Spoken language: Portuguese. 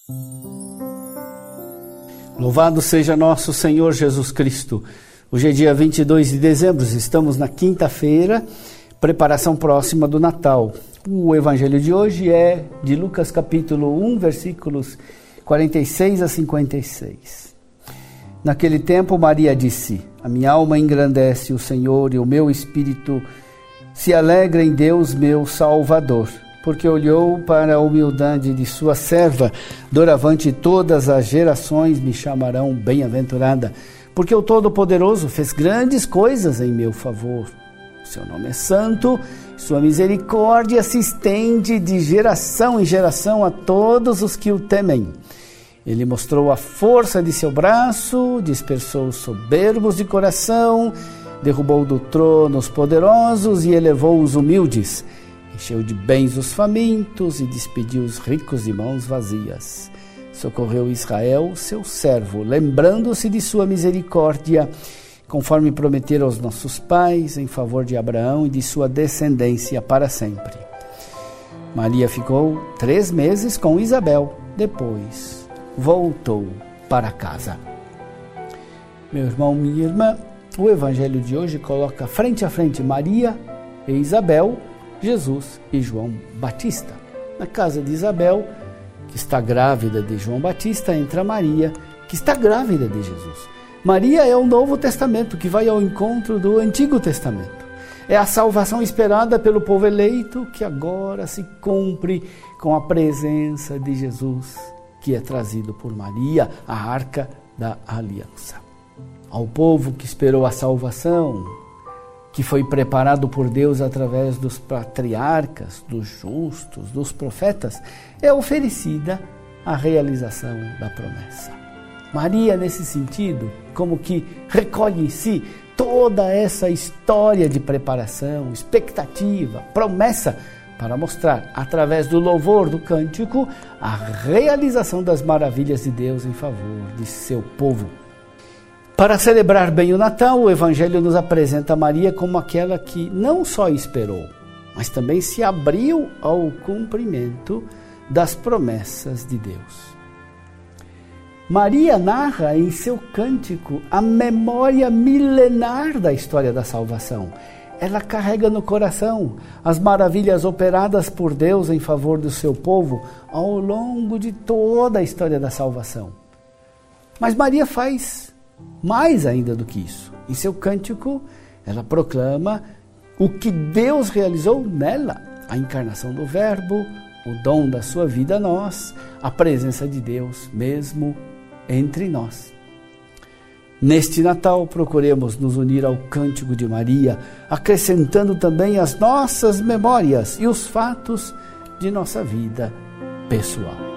Louvado seja nosso Senhor Jesus Cristo. Hoje é dia 22 de dezembro, estamos na quinta-feira, preparação próxima do Natal. O evangelho de hoje é de Lucas capítulo 1, versículos 46 a 56. Naquele tempo Maria disse: a minha alma engrandece o Senhor e o meu espírito se alegra em Deus meu Salvador, porque olhou para a humildade de sua serva. Doravante todas as gerações me chamarão bem-aventurada, porque o Todo-Poderoso fez grandes coisas em meu favor. Seu nome é santo, sua misericórdia se estende de geração em geração a todos os que o temem. Ele mostrou a força de seu braço, dispersou os soberbos de coração, derrubou do trono os poderosos e elevou os humildes. Encheu de bens os famintos e despediu os ricos de mãos vazias. Socorreu Israel, seu servo, lembrando-se de sua misericórdia, conforme prometera aos nossos pais, em favor de Abraão e de sua descendência para sempre. Maria ficou 3 meses com Isabel, depois voltou para casa. Meu irmão, minha irmã, o evangelho de hoje coloca frente a frente Maria e Isabel, Jesus e João Batista. Na casa de Isabel, que está grávida de João Batista, entra Maria, que está grávida de Jesus. Maria é o Novo Testamento, que vai ao encontro do Antigo Testamento. É a salvação esperada pelo povo eleito, que agora se cumpre com a presença de Jesus, que é trazido por Maria, a arca da aliança. Ao povo que esperou a salvação, que foi preparado por Deus através dos patriarcas, dos justos, dos profetas, é oferecida a realização da promessa. Maria, nesse sentido, como que recolhe em si toda essa história de preparação, expectativa, promessa, para mostrar, através do louvor do cântico, a realização das maravilhas de Deus em favor de seu povo. Para celebrar bem o Natal, o Evangelho nos apresenta Maria como aquela que não só esperou, mas também se abriu ao cumprimento das promessas de Deus. Maria narra em seu cântico a memória milenar da história da salvação. Ela carrega no coração as maravilhas operadas por Deus em favor do seu povo ao longo de toda a história da salvação. Mas Maria faz mais ainda do que isso. Em seu cântico, ela proclama o que Deus realizou nela, a encarnação do Verbo, o dom da sua vida a nós, a presença de Deus mesmo entre nós. Neste Natal, procuremos nos unir ao cântico de Maria, acrescentando também as nossas memórias e os fatos de nossa vida pessoal.